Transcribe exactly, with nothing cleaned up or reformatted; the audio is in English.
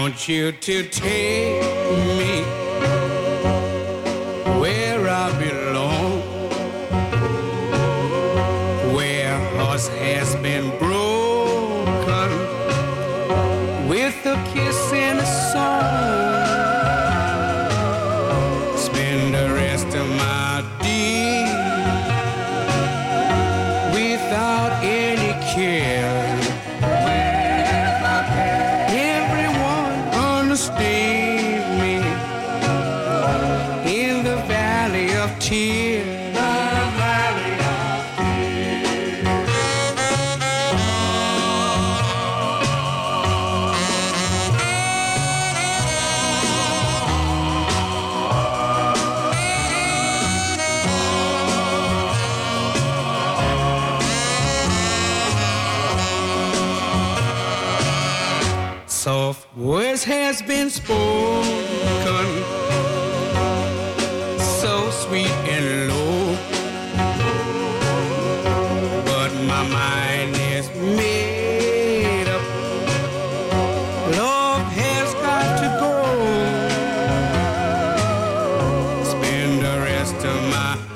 want you to take me where I belong, where hearts has been broken with a kiss and a song. Spend the rest of my days without any care. Everyone understands me in the valley of tears. Soft words has been spoken, so sweet and low, but my mind is made up. Love has got to go. Spend the rest of my